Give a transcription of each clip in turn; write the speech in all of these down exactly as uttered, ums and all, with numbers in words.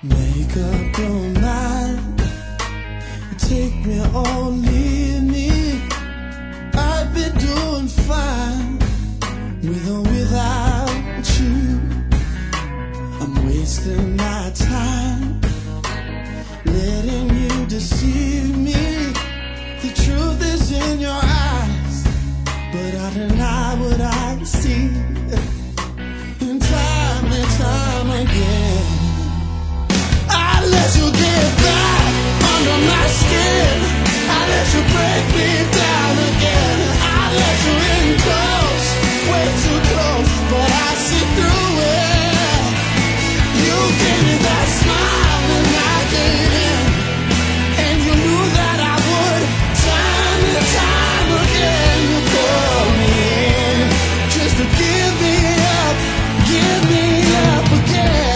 Make up your mind, take me or leave me. I'd be doing fine with or without you. I'm wasting my time, letting you deceive me. The truth is in your eyes, but I deny what I see. And time and time again, I let you get back under my skin. I let you break me down again. I let you in close, way too close, but I see through it. You gave me that smile and I gave in, and you knew that I would. Time and time again, you pulled me in just to give me up, give me up again.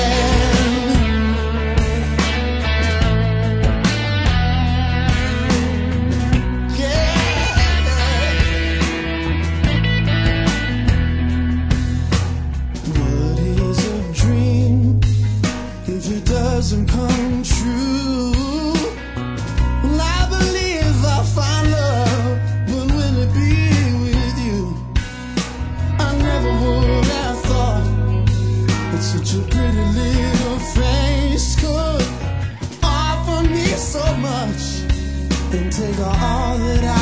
Doesn't come true. Well, I believe I'll find love, but will it be with you? I never would have thought that such a pretty little face could offer me so much and take all that I